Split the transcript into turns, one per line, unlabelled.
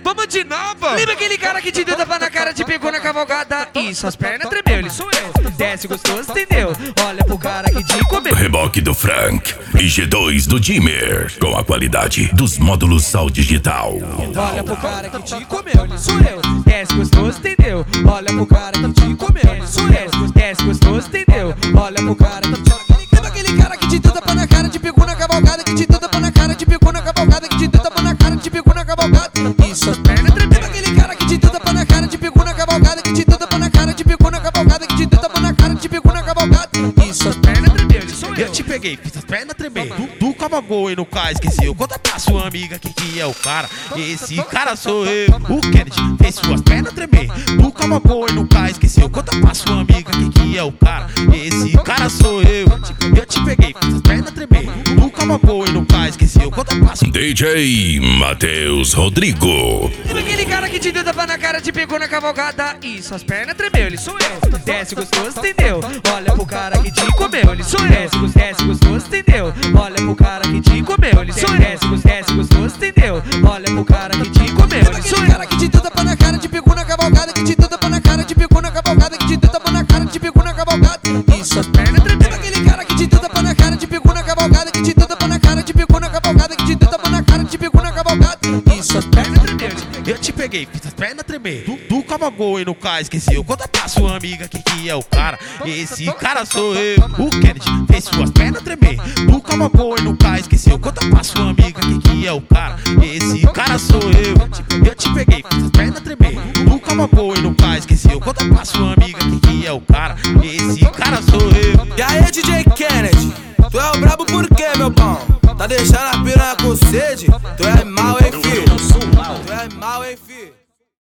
Vamos de novo.
Lembra aquele cara que te deu tapa na cara, te pegou na cavalgada e suas pernas tremeu? Ele sou eu. Desce gostoso, entendeu? Olha pro cara que te comeu.
Reboque do Frank e G2 do Dimmer, com a qualidade dos módulos Sal Digital.
Olha pro cara que te comeu, ele sou eu. Desce gostoso, entendeu? Olha pro cara que te comeu, ele sou eu. Desce gostoso, entendeu? Olha pro cara que te comeu. Lembra aquele cara que te deu tapa na cara, te pegou na cavalgada, que te deu tapa na cara, te pegou na cavalgada, que te deu tapa na cara, te pegou na cavalgada e suas pernas tremeu. Lembra aquele cara que te deu tapa na cara, te pegou na cavalgada, que te deu tapa na cara, te pegou na cavalgada, que te deu tapa na cara, te pegou na cavalgada e suas pernas tremeu, ele sou eu.
Eu te peguei, fiz as pernas tremer. Tu cavalgou e no cais, esqueceu. Conta pra sua amiga que é o cara. Esse cara sou eu. O Kennedy fez suas pernas tremer. Tu cavalgou e no cais, esqueceu. Conta pra sua amiga que é o cara. Esse cara sou eu. Eu te peguei, fiz as pernas tremer. Tu cavalgou e no cais, esqueceu. Conta pra sua
DJ Matheus Rodrigo.
Lembra aquele cara que te deu tapa na cara, te pegou na cavalgada e suas pernas tremeu, ele sou eu. Desce gostoso, entendeu? Olha pro cara que te comeu, ele sou eu. Desce gostoso, entendeu? Olha pro cara que te comeu, ele sou eu. Desce gostoso, entendeu? Olha pro cara que te comeu, ele sou eu. Cara que te deu tapa na cara, te pegou na cavalgada, que te deu tapa na cara, te pegou na cavalgada, que te deu tapa na cara, te pegou na cavalgada e suas pernas tremeu. Aquele cara que te deu tapa na cara, te pegou na cavalgada, que te deu tapa na cara, te pegou na cavalgada, que te deu tapa na cara, te pegou na cavalgada e suas pernas tremeu.
Eu te peguei, fiz as pernas tremer. Tu cavalgou e no cais, esqueceu. Conta pra sua amiga que é o cara. Esse cara sou eu. O Kennedy fez suas pernas tremer. Tu cavalgou e no cais, esqueceu. Conta pra sua amiga que é o cara. Esse cara sou eu. Eu te peguei, fiz as pernas tremer. Tu cavalgou e no cais, esqueceu. Conta pra sua amiga que é o cara. Esse cara sou eu.
E aí, DJ Kennedy, tu é o brabo por quê, meu pão? Tá deixando a piranha com sede? Tu é mal, hein, filho? Tu é mal, hein, filho?